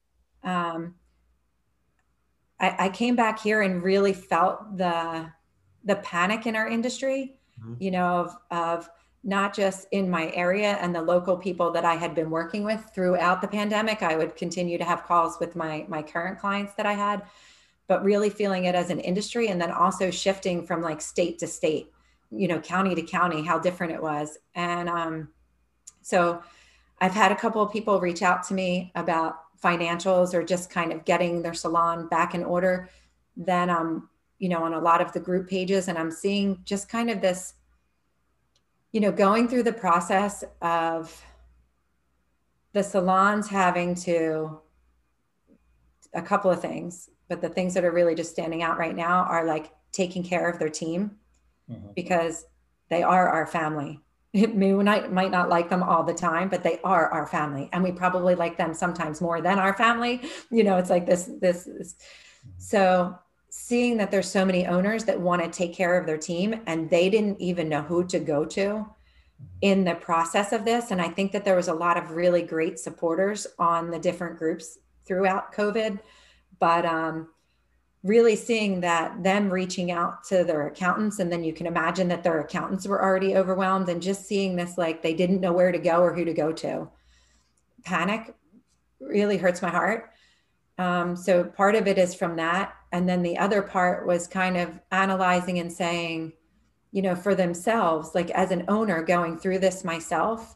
I came back here and really felt the panic in our industry, of not just in my area and the local people that I had been working with throughout the pandemic. I would continue to have calls with my current clients that I had, but really feeling it as an industry, and then also shifting from like state to state, county to county, how different it was. And so I've had a couple of people reach out to me about financials or just kind of getting their salon back in order. Then on a lot of the group pages, and I'm seeing just kind of this, going through the process of the salons having to, a couple of things, but the things that are really just standing out right now are like taking care of their team, because they are our family. We might not like them all the time, but they are our family. And we probably like them sometimes more than our family. It's like this. So seeing that there's so many owners that want to take care of their team and they didn't even know who to go to in the process of this. And I think that there was a lot of really great supporters on the different groups throughout COVID, but really seeing that them reaching out to their accountants, and then you can imagine that their accountants were already overwhelmed, and just seeing this, like they didn't know where to go or who to go to. Panic really hurts my heart. So part of it is from that. And then the other part was kind of analyzing and saying, for themselves, like as an owner going through this myself,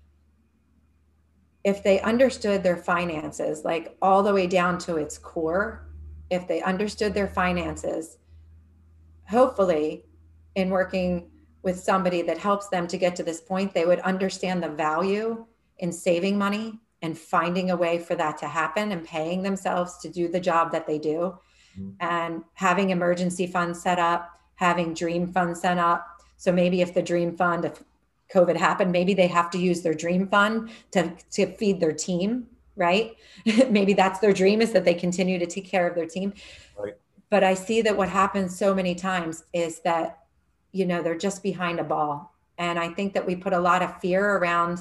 if they understood their finances, like all the way down to its core, if they understood their finances, hopefully in working with somebody that helps them to get to this point, they would understand the value in saving money and finding a way for that to happen and paying themselves to do the job that they do, and having emergency funds set up, having dream funds set up. So maybe if the dream fund, if COVID happened, maybe they have to use their dream fund to feed their team, right? Maybe that's their dream, is that they continue to take care of their team. Right. But I see that what happens so many times is that, they're just behind a ball. And I think that we put a lot of fear around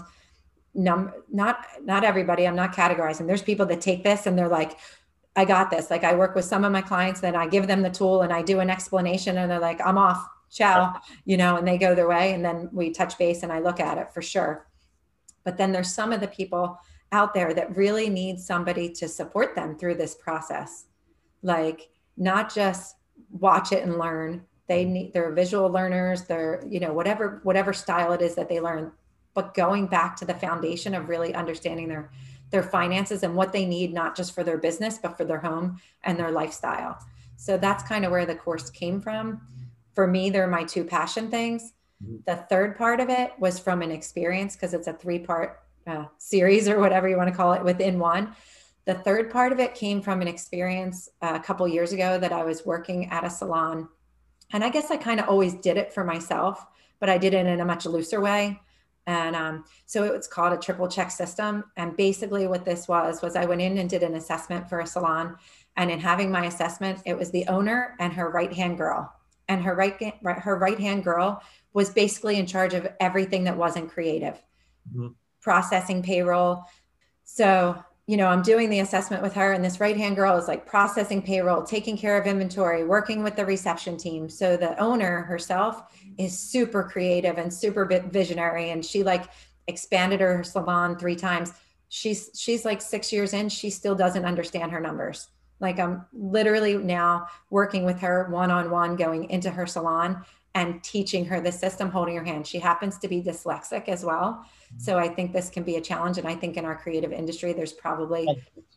not everybody, I'm not categorizing. There's people that take this and they're like, I got this. Like I work with some of my clients that I give them the tool and I do an explanation and they're like, I'm off, ciao, and they go their way. And then we touch base and I look at it for sure. But then there's some of the people out there that really need somebody to support them through this process. Like not just watch it and learn. They're visual learners, they're, whatever style it is that they learn, but going back to the foundation of really understanding their finances and what they need, not just for their business, but for their home and their lifestyle. So that's kind of where the course came from. For me, they're my two passion things. The third part of it was from an experience, because it's a 3-part series or whatever you want to call it within one. The third part of it came from an experience a couple years ago that I was working at a salon. And I guess I kind of always did it for myself, but I did it in a much looser way. And so it's called a triple check system. And basically what this was I went in and did an assessment for a salon. And in having my assessment, it was the owner and her right-hand girl. And her right-hand girl was basically in charge of everything that wasn't creative, processing payroll. So, I'm doing the assessment with her, and this right-hand girl is like processing payroll, taking care of inventory, working with the reception team. So the owner herself is super creative and super visionary. And she like expanded her salon 3 times. She's like 6 years in, she still doesn't understand her numbers. Like I'm literally now working with her one-on-one going into her salon and teaching her the system, holding her hand. She happens to be dyslexic as well. So I think this can be a challenge. And I think in our creative industry, there's probably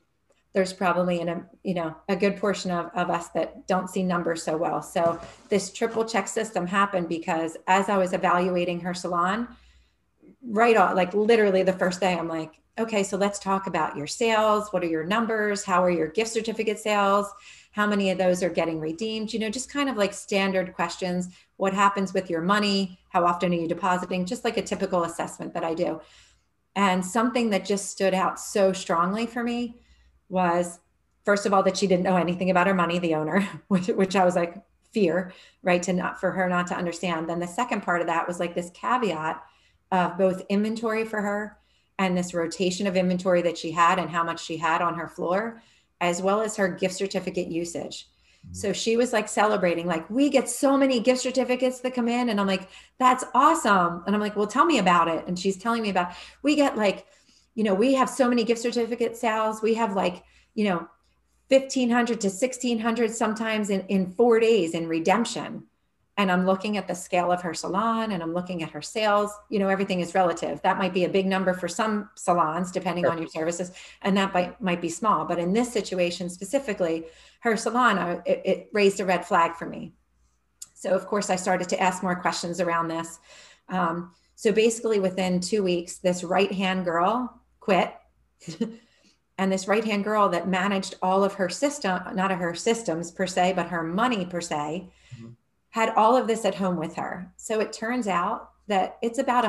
a good portion of us that don't see numbers so well. So this triple check system happened because as I was evaluating her salon, right on, like literally the first day, I'm like, okay, so let's talk about your sales. What are your numbers? How are your gift certificate sales? How many of those are getting redeemed? Just kind of like standard questions. What happens with your money? How often are you depositing? Just like a typical assessment that I do. And something that just stood out so strongly for me was, first of all, that she didn't know anything about her money, the owner, which I was like, fear, right? For her not to understand. Then the second part of that was like this caveat of both inventory for her and this rotation of inventory that she had and how much she had on her floor, as well as her gift certificate usage. So she was like celebrating, like, we get so many gift certificates that come in. And I'm like, that's awesome. And I'm like, well, tell me about it. And she's telling me about, we get like, we have so many gift certificate sales. We have like, 1,500 to 1,600 sometimes in 4 days in redemption. And I'm looking at the scale of her salon and I'm looking at her sales. Everything is relative. That might be a big number for some salons, depending on your services, and that might be small. But in this situation specifically, her salon, it raised a red flag for me. So of course I started to ask more questions around this. So basically within 2 weeks, this right-hand girl quit. And this right-hand girl that managed all of her not her systems per se, but her money per se, had all of this at home with her. So it turns out that it's about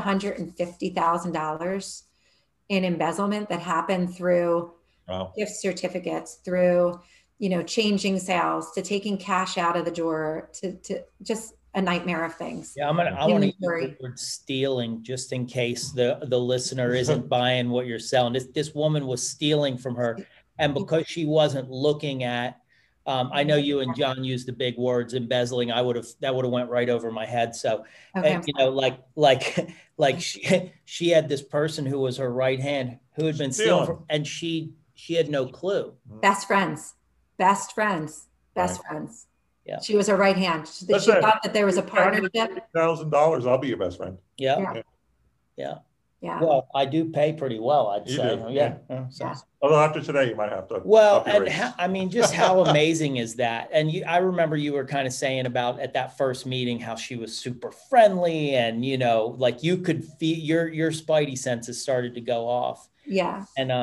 $150,000 in embezzlement that happened through gift certificates, through, changing sales, to taking cash out of the drawer, to just a nightmare of things. Yeah, I want to use the word stealing just in case the listener isn't buying what you're selling. This woman was stealing from her, and because she wasn't looking at, I know you and John used the big words, embezzling. That would have went right over my head. So, okay, like she had this person who was her right hand who had been stealing from, and she had no clue. Best friends. Yeah. She was her right hand. She thought that there was a partnership. $1,000, I'll be your best friend. Yeah. Well, I do pay pretty well, I'd say. Yeah. Although after today, you might have to. Well, and just how amazing is that? And I remember you were kind of saying about at that first meeting how she was super friendly, and like you could feel your spidey senses started to go off. Yeah. And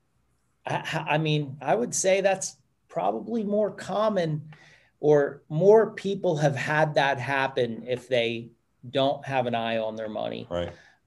I would say that's probably more common, or more people have had that happen if they don't have an eye on their money. Right.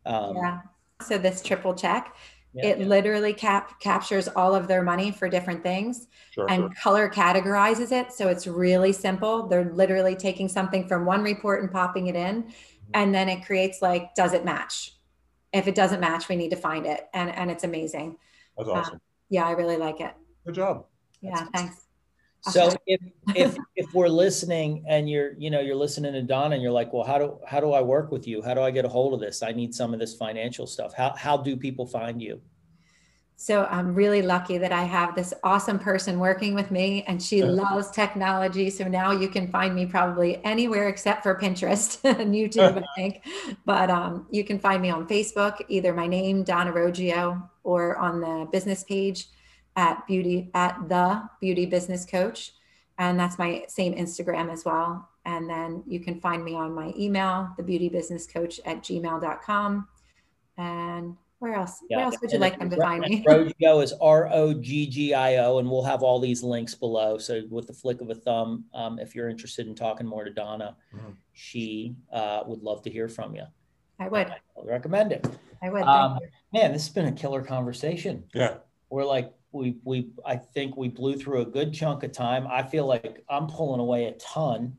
So this triple check, it literally captures all of their money for different things and color categorizes it. So it's really simple. They're literally taking something from one report and popping it in. And then it creates like, does it match? If it doesn't match, we need to find it. And it's amazing. That's awesome. I really like it. Good job. Yeah, thanks. So if we're listening and you're listening to Donna and you're like, well, how do I work with you? How do I get a hold of this? I need some of this financial stuff. How do people find you? So I'm really lucky that I have this awesome person working with me, and she loves technology. So now you can find me probably anywhere except for Pinterest and YouTube, I think. But you can find me on Facebook, either my name, Donna Roggio, or on the business page at the Beauty Business Coach. And that's my same Instagram as well. And then you can find me on my email, thebeautybusinesscoach@gmail.com. And where else would you like them to find me? Roggio is Roggio, and we'll have all these links below. So with the flick of a thumb, if you're interested in talking more to Donna, she would love to hear from you. I would. I recommend it. I would. Thank you. Man, this has been a killer conversation. Yeah. We're like, I think we blew through a good chunk of time. I feel like I'm pulling away a ton.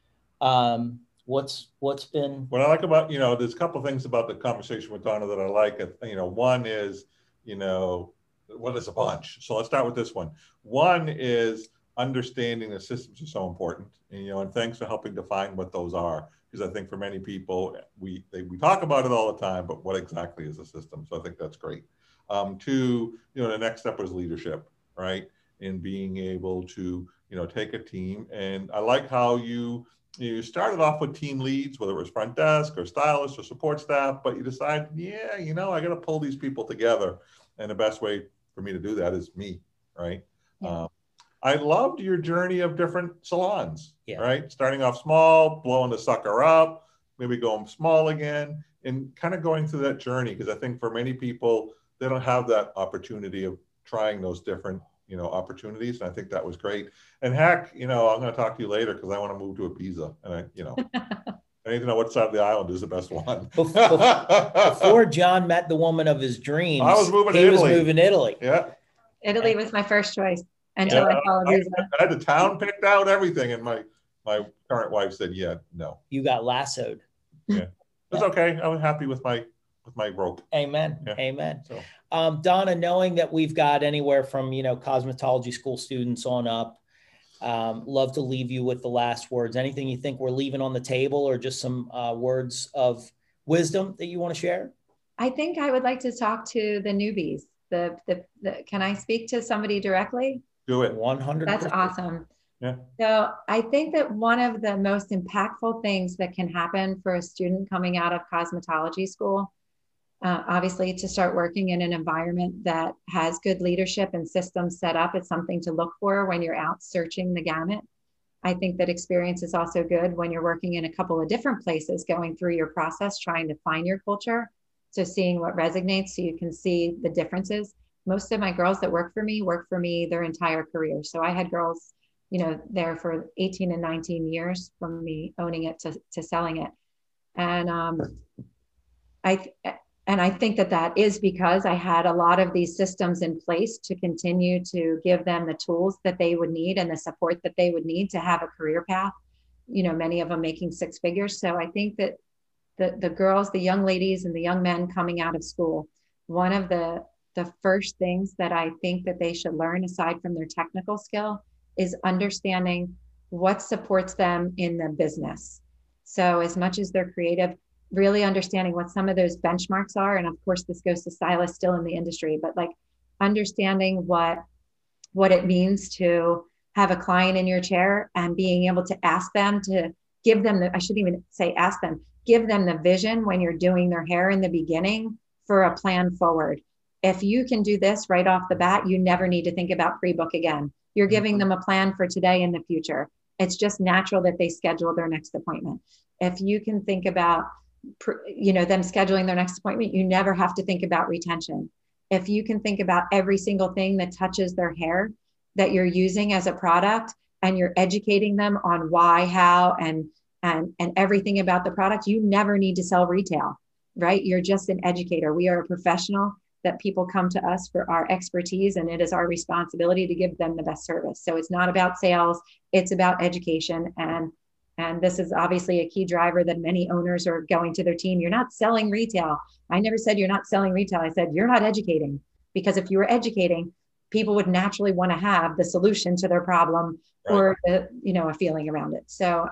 What's been? What I like about, there's a couple of things about the conversation with Donna that I like. One is, well, there's a bunch. So let's start with this one. One is understanding the systems are so important, and thanks for helping define what those are. Because I think for many people, we talk about it all the time, but what exactly is a system? So I think that's great. Two, the next step was leadership, right? In being able to, take a team. And I like how you You started off with team leads, whether it was front desk or stylist or support staff, but you decide, yeah, I got to pull these people together. And the best way for me to do that is me, right? Yeah. I loved your journey of different salons, Yeah. right? Starting off small, blowing the sucker up, maybe going small again, and kind of going through that journey. Because I think for many people, they don't have that opportunity of trying those different opportunities. And I think that was great. And heck, I'm going to talk to you later because I want to move to Ibiza. And I need to know what side of the island is the best one. Before John met the woman of his dreams, I was moving to he Italy. was moving to Italy. Yeah. Italy was my first choice until I saw Ibiza. I had the town picked out, everything. And my current wife said, yeah, no. You got lassoed. Yeah. It's okay. I was happy with my rope. Amen. Yeah. Amen. So. Donna, knowing that we've got anywhere from, cosmetology school students on up, love to leave you with the last words. Anything you think we're leaving on the table, or just some words of wisdom that you want to share? I think I would like to talk to the newbies. Can I speak to somebody directly? Do it. 100%. That's awesome. Yeah. So I think that one of the most impactful things that can happen for a student coming out of cosmetology school, obviously to start working in an environment that has good leadership and systems set up, it's something to look for when you're out searching the gamut. I think that experience is also good when you're working in a couple of different places, going through your process, trying to find your culture. So seeing what resonates so you can see the differences. Most of my girls that work for me their entire career. So I had girls, there for 18 and 19 years, from me owning it to selling it. And I think that is because I had a lot of these systems in place to continue to give them the tools that they would need and the support that they would need to have a career path, many of them making six figures. So I think that the girls, the young ladies and the young men coming out of school, one of the first things that I think that they should learn, aside from their technical skill, is understanding what supports them in the business. So as much as they're creative, really understanding what some of those benchmarks are. And of course, this goes to stylists still in the industry, but like understanding what it means to have a client in your chair and being able to ask them to give them I shouldn't even say ask them, give them the vision when you're doing their hair in the beginning for a plan forward. If you can do this right off the bat, you never need to think about pre-book again. You're giving them a plan for today and the future. It's just natural that they schedule their next appointment. If you can think about, them scheduling their next appointment, you never have to think about retention. If you can think about every single thing that touches their hair that you're using as a product, and you're educating them on why, how, and everything about the product, you never need to sell retail, right? You're just an educator. We are a professional that people come to us for our expertise, and it is our responsibility to give them the best service. So it's not about sales, it's about education. And this is obviously a key driver that many owners are going to their team. You're not selling retail. I never said you're not selling retail. I said, you're not educating, because if you were educating, people would naturally want to have the solution to their problem, right, or a feeling around it. So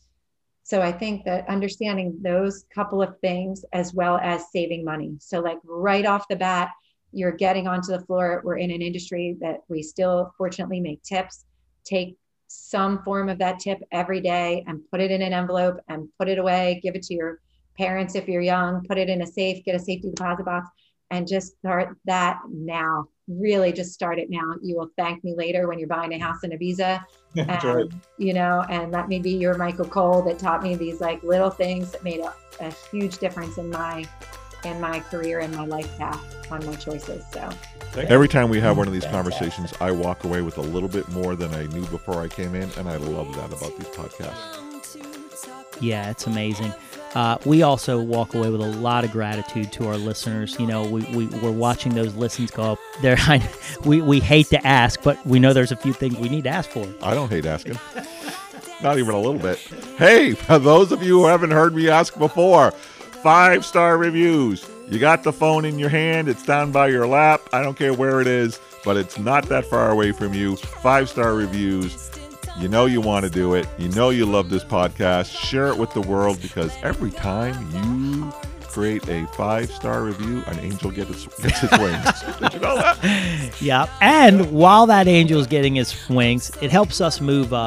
I think that understanding those couple of things, as well as saving money. So like right off the bat, you're getting onto the floor. We're in an industry that we still fortunately make tips. Take some form of that tip every day and put it in an envelope and put it away. Give it to your parents if you're young. Put it in a safe, get a safety deposit box, and just start that now. Really just start it now. You will thank me later when you're buying a house in Ibiza. That's right. And let me be your Michael Cole that taught me these like little things that made a huge difference in my career and my life path on my choices. So every time we have one of these conversations, I walk away with a little bit more than I knew before I came in. And I love that about these podcasts. Yeah, it's amazing. We also walk away with a lot of gratitude to our listeners. We're watching those listens go up. We hate to ask, but we know there's a few things we need to ask for. I don't hate asking. Not even a little bit. Hey, for those of you who haven't heard me ask before, 5-star reviews. You got the phone in your hand. It's down by your lap. I don't care where it is, but it's not that far away from you. 5-star reviews. You know you want to do it. You know you love this podcast. Share it with the world, because every time you create a 5-star review, an angel gets his wings. Did you know that? Yeah. And while that angel's getting his wings, it helps us move up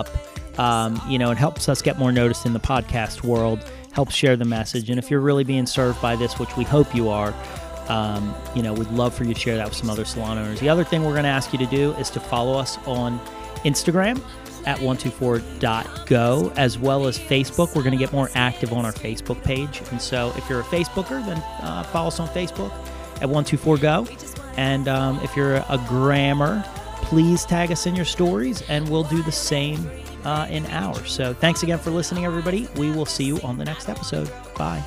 It helps us get more noticed in the podcast world, helps share the message. And if you're really being served by this, which we hope you are, we'd love for you to share that with some other salon owners. The other thing we're going to ask you to do is to follow us on Instagram at 124.go, as well as Facebook. We're going to get more active on our Facebook page. And so if you're a Facebooker, then follow us on Facebook at 124go. And if you're a grammer, please tag us in your stories, and we'll do the same in ours. So thanks again for listening, everybody. We will see you on the next episode. Bye.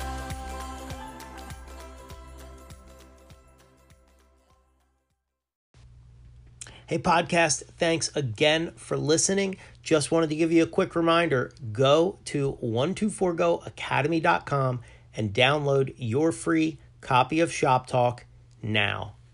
Hey, podcast, thanks again for listening. Just wanted to give you a quick reminder. Go to 124goacademy.com and download your free copy of Shop Talk now.